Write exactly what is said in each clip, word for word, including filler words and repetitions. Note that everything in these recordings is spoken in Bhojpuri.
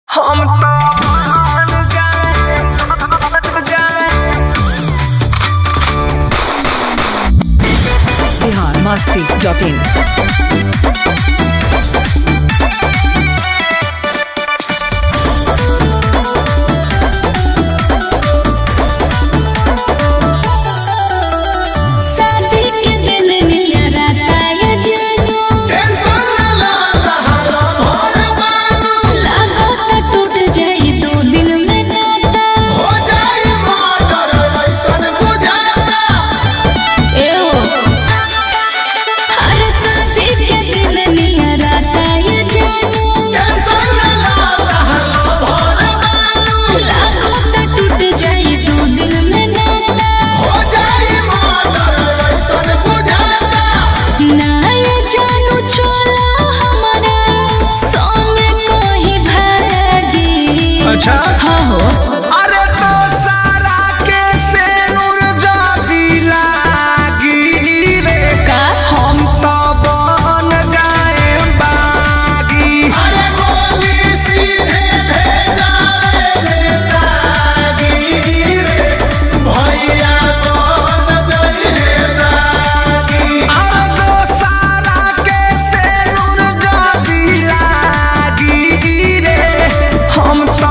हम तो मान जाए जाए बिहार मस्ती डॉट इन। अच्छा हाँ हो अरे तो सारा के से नूर जाती लागी रे का हम तो बन जाए बागी अरे गोली सीधे भेजा रे तागी रे भैया बन जाए बागी अरे तो सारा के से नूर जाती लागी रे हम तो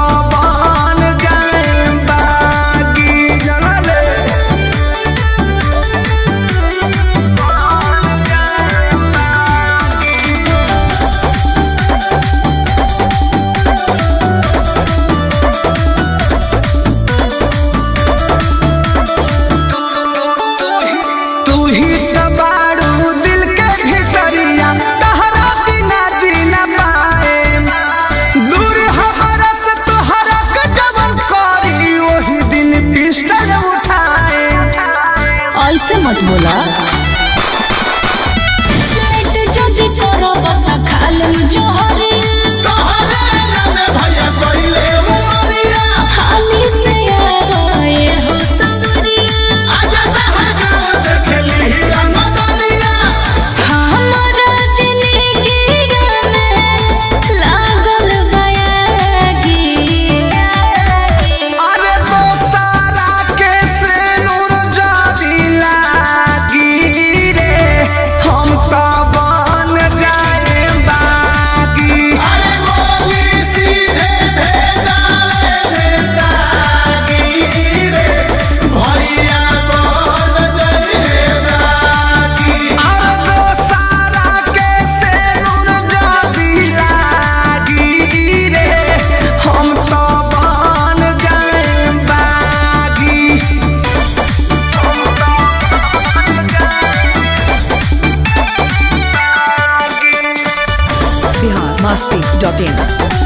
मत बोला मस्ती डॉट इन।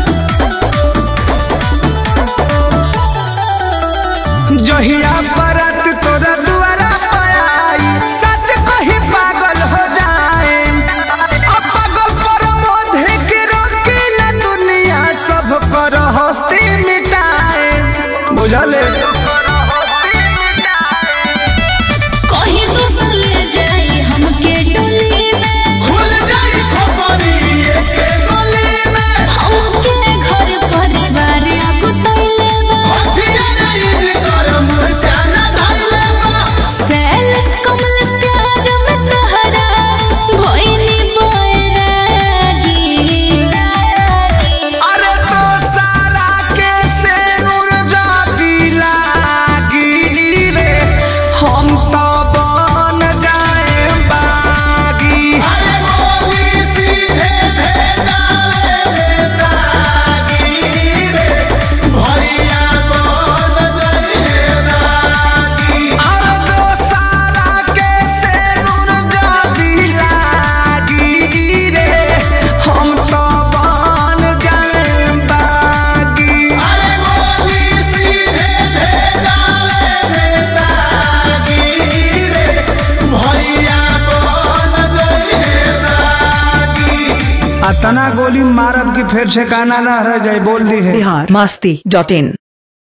जहिया बरात तोरा दुआरा पे आई सच कही पागल हो जाए अब पागल पर मोधे के रोकी ना दुनिया सब कर हस्ती मिटाए बुझले कहीं तो ले जाई हमके डोली में खुल जाई खोपड़ी के तना गोली मारब की फिर ठिकाना न रह जाए बोल दी है। बिहार मस्ती डॉट इन।